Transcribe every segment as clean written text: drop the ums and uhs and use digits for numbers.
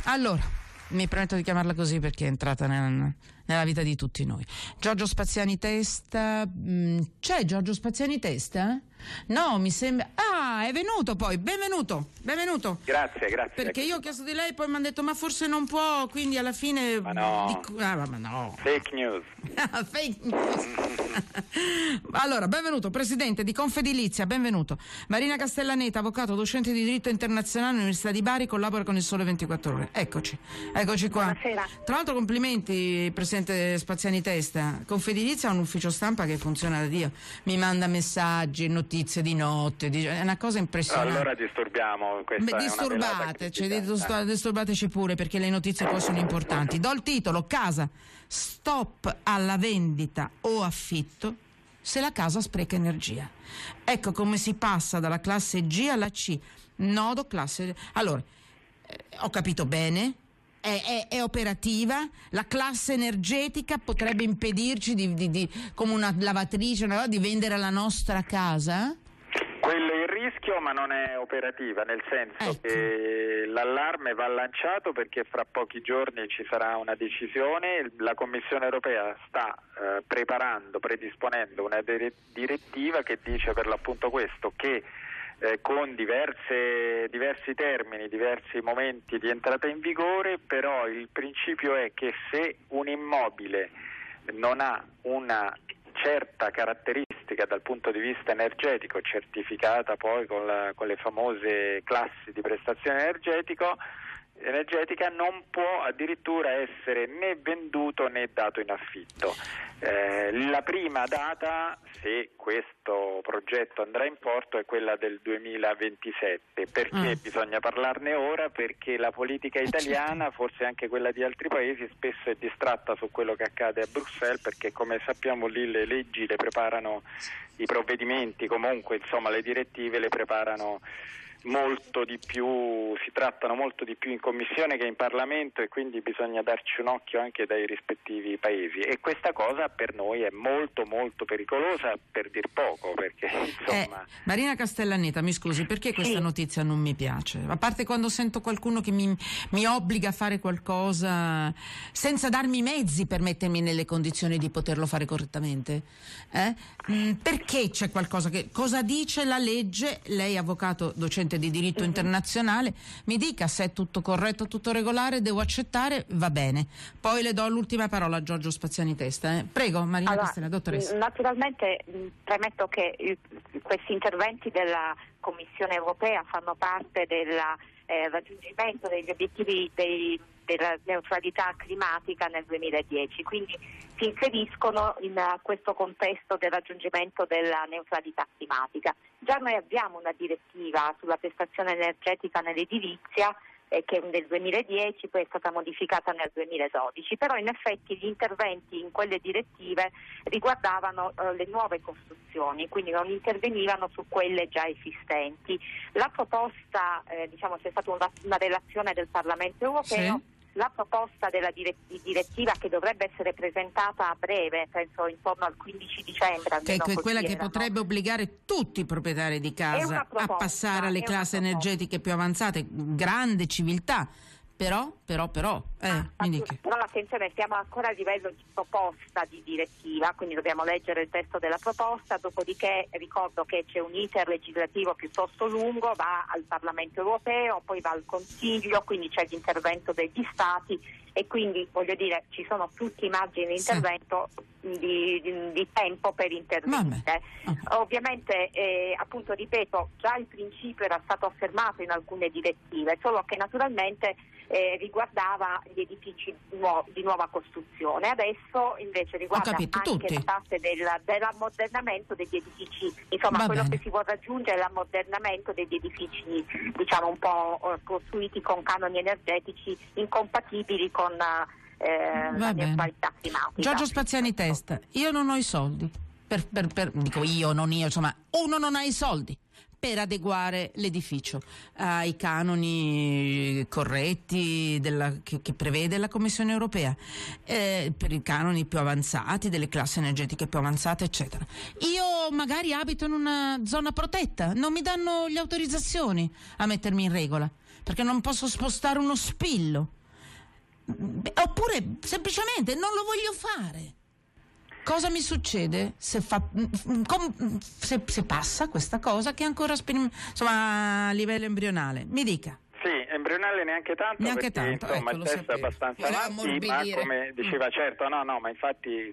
Allora, mi permetto di chiamarla così perché è entrata nella vita di tutti noi. Giorgio Spaziani Testa. C'è Giorgio Spaziani Testa? No, mi sembra. Ah, è venuto poi. Benvenuto. Grazie. Perché io ho chiesto di lei, poi mi hanno detto ma forse non può, quindi alla fine. Ma no. Ma no. Fake news. Fake news. Allora, benvenuto, presidente di Confedilizia, benvenuto. Marina Castellaneta, avvocato, docente di diritto internazionale all'Università di Bari, collabora con il Sole 24 Ore. Eccoci qua. Buonasera. Tra l'altro complimenti, presidente Spaziani Testa. Confedilizia è un ufficio stampa che funziona da Dio. Mi manda messaggi, notizie di notte, è una cosa impressionante. Allora disturbiamo questa disturbateci pure, perché le notizie poi sono importanti. Do il titolo: casa, stop alla vendita o affitto se la casa spreca energia. Ecco come si passa dalla classe G alla C. Nodo classe. Allora, ho capito bene? È operativa? La classe energetica potrebbe impedirci come una lavatrice, di vendere la nostra casa? Quello è il rischio, ma non è operativa, nel senso che l'allarme va lanciato perché fra pochi giorni ci sarà una decisione. La Commissione europea sta predisponendo una direttiva che dice per l'appunto questo, che con diversi termini, diversi momenti di entrata in vigore, però il principio è che se un immobile non ha una certa caratteristica dal punto di vista energetico, certificata poi con le famose classi di prestazione energetica, non può addirittura essere né venduto né dato in affitto. La prima data, se questo progetto andrà in porto, è quella del 2027. Perché bisogna parlarne ora? Perché la politica italiana, forse anche quella di altri paesi, spesso è distratta su quello che accade a Bruxelles, perché come sappiamo lì le leggi le preparano, i provvedimenti, comunque insomma le direttive le preparano molto di più, si trattano molto di più in commissione che in Parlamento, e quindi bisogna darci un occhio anche dai rispettivi paesi, e questa cosa per noi è molto molto pericolosa, per dir poco, perché insomma. Marina Castellaneta, mi scusi, perché questa notizia non mi piace? A parte quando sento qualcuno che mi obbliga a fare qualcosa senza darmi i mezzi per mettermi nelle condizioni di poterlo fare correttamente. Perché c'è qualcosa cosa dice la legge? Lei avvocato, docente di diritto internazionale, mi dica se è tutto corretto, tutto regolare, devo accettare, va bene. Poi le do l'ultima parola a Giorgio Spaziani Testa. Prego, Marina Castellaneta, dottoressa. Naturalmente premetto che questi interventi della Commissione europea fanno parte del raggiungimento degli obiettivi della neutralità climatica nel 2010, quindi si inseriscono in questo contesto del raggiungimento della neutralità climatica. Già noi abbiamo una direttiva sulla prestazione energetica nell'edilizia che è del 2010, poi è stata modificata nel 2012, però in effetti gli interventi in quelle direttive riguardavano le nuove costruzioni, quindi non intervenivano su quelle già esistenti. La proposta, c'è stata una relazione del Parlamento europeo. Sì. La proposta della direttiva, che dovrebbe essere presentata a breve, penso intorno al 15 dicembre. Che è quella che potrebbe obbligare tutti i proprietari di casa a passare alle classi energetiche più avanzate, grande civiltà. Però, attenzione, stiamo ancora a livello di proposta di direttiva, quindi dobbiamo leggere il testo della proposta, dopodiché ricordo che c'è un iter legislativo piuttosto lungo, va al Parlamento europeo, poi va al Consiglio, quindi c'è l'intervento degli Stati, e quindi ci sono tutti i margini di intervento di tempo per intervenire. Ovviamente, appunto ripeto, già il principio era stato affermato in alcune direttive, solo che naturalmente riguardava gli edifici di nuova costruzione. Adesso invece riguarda anche tutti. la parte dell'ammodernamento degli edifici, quello che si vuole raggiungere è l'ammodernamento degli edifici un po' costruiti con canoni energetici incompatibili con la neutralità climatica. Giorgio Spaziani Testa, io non ho i soldi uno non ha i soldi per adeguare l'edificio ai canoni corretti che prevede la Commissione europea, per i canoni più avanzati, delle classi energetiche più avanzate, eccetera. Io magari abito in una zona protetta, non mi danno le autorizzazioni a mettermi in regola, perché non posso spostare uno spillo. oppure semplicemente non lo voglio fare. Cosa mi succede se passa questa cosa che è ancora a livello embrionale? Mi dica. Sì, embrionale neanche tanto, perché insomma il test è abbastanza avanti, ma come diceva certo, no, ma infatti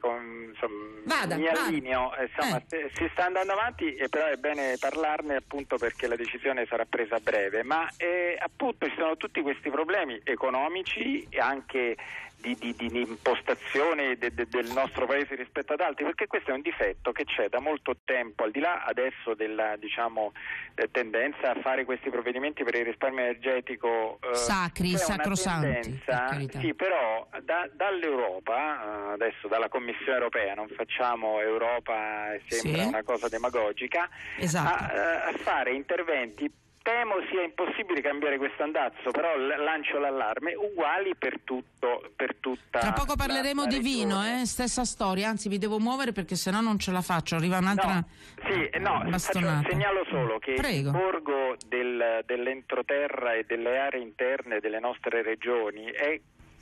mi allineo, insomma si sta andando avanti, e però è bene parlarne appunto perché la decisione sarà presa a breve, ma appunto ci sono tutti questi problemi economici e anche di impostazione del nostro paese rispetto ad altri, perché questo è un difetto che c'è da molto tempo, al di là adesso della tendenza a fare questi provvedimenti per il risparmio energetico sacrosanti. Sì, però dall'Europa, adesso dalla Commissione europea, non facciamo Europa, sembra una cosa demagogica, esatto, a fare interventi. Temo sia impossibile cambiare questo andazzo, però lancio l'allarme, uguali per tutta. Tra poco parleremo di vino, stessa storia, anzi vi devo muovere perché sennò non ce la faccio, arriva un'altra bastonata. Segnalo solo che Prego. il borgo dell'entroterra e delle aree interne delle nostre regioni è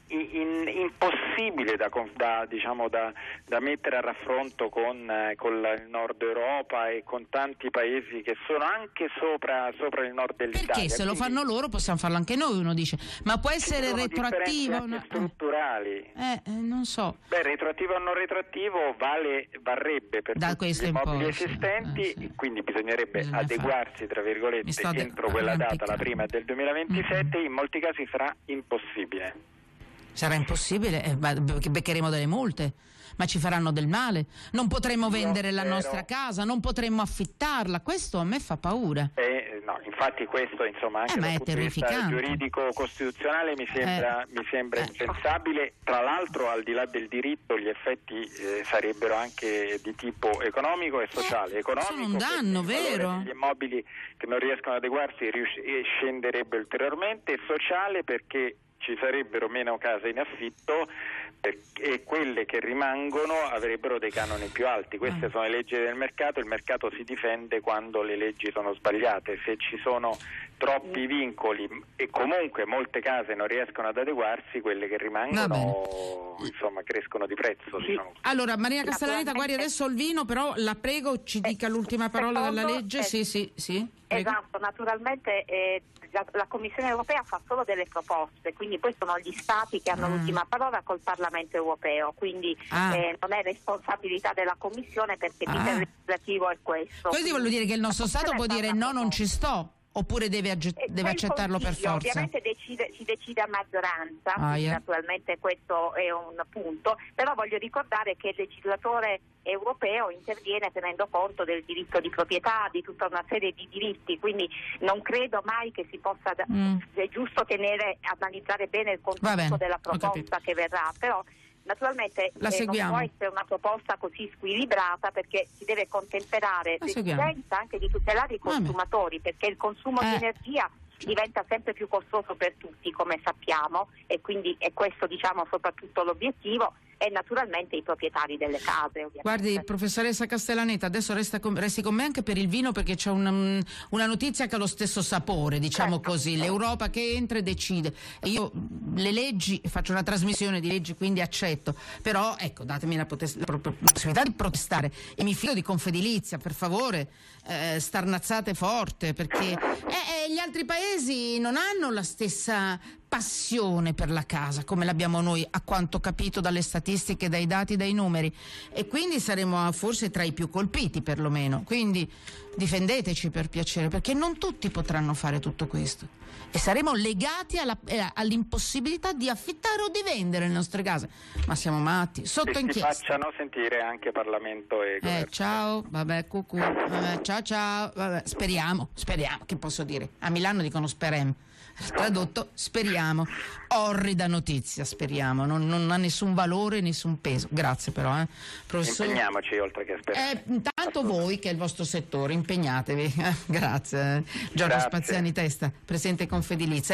impossibile da mettere a raffronto con il nord Europa e con tanti paesi che sono anche sopra il nord dell'Italia. Perché se lo fanno loro possiamo farlo anche noi, uno dice, ma può essere retroattivo? Anche strutturali. Non so. Retroattivo o non retroattivo varrebbe per tutti gli immobili esistenti, quindi bisognerebbe adeguarsi tra virgolette entro quella data, la prima è del 2027, in molti casi sarà impossibile. Sarà impossibile, beccheremo delle multe, ma ci faranno del male. Non potremo vendere la nostra casa, non potremo affittarla. Questo a me fa paura. No, infatti questo anche dal punto di vista giuridico-costituzionale mi sembra impensabile. Tra l'altro, al di là del diritto, gli effetti sarebbero anche di tipo economico e sociale. Sono un danno, vero? Gli immobili che non riescono ad adeguarsi scenderebbe ulteriormente, e sociale perché ci sarebbero meno case in affitto e quelle che rimangono avrebbero dei canoni più alti. Queste sono le leggi del mercato, il mercato si difende quando le leggi sono sbagliate. Se ci sono troppi vincoli e comunque molte case non riescono ad adeguarsi, quelle che rimangono crescono di prezzo. Allora Maria Castellaneta, guardi, adesso il vino, però la prego ci dica l'ultima parola della legge. Sì, prego. Esatto, naturalmente la Commissione europea fa solo delle proposte, quindi poi sono gli Stati che hanno l'ultima parola col Parlamento europeo, quindi non è responsabilità della Commissione perché l'iter legislativo è questo. Quindi voglio dire che il nostro Stato può dire no, non ci sto, oppure deve accettarlo per forza? Ovviamente si decide a maggioranza, naturalmente questo è un punto, però voglio ricordare che il legislatore europeo interviene tenendo conto del diritto di proprietà, di tutta una serie di diritti, quindi non credo mai che si possa è giusto analizzare bene il contenuto della proposta che verrà, però naturalmente non può essere una proposta così squilibrata perché si deve contemperare l'esigenza anche di tutelare i consumatori, perché il consumo di energia diventa sempre più costoso per tutti, come sappiamo, e quindi è questo soprattutto l'obiettivo, e naturalmente i proprietari delle case, ovviamente. Guardi, professoressa Castellaneta, adesso resti con me anche per il vino, perché c'è una notizia che ha lo stesso sapore, così, l'Europa che entra e decide. Io le leggi, faccio una trasmissione di leggi, quindi accetto, però datemi la possibilità di protestare, e mi fido di Confedilizia, per favore, starnazzate forte, perché gli altri paesi non hanno la stessa passione per la casa come l'abbiamo noi, a quanto capito dalle statistiche, dai dati, dai numeri, e quindi saremo forse tra i più colpiti, perlomeno. Quindi difendeteci, per piacere, perché non tutti potranno fare tutto questo e saremo legati all'impossibilità di affittare o di vendere le nostre case. Ma siamo matti, sotto inchiesta. Si facciano sentire anche Parlamento e governo. Ciao, cucù, ciao, speriamo, che posso dire? A Milano dicono sperem. Tradotto, speriamo. Orrida notizia, speriamo, non ha nessun valore, nessun peso. Grazie però, professore. Impegniamoci oltre che sperare. Intanto voi, che è il vostro settore, impegnatevi. Grazie. Giorgio Spaziani Testa, presidente Confedilizia.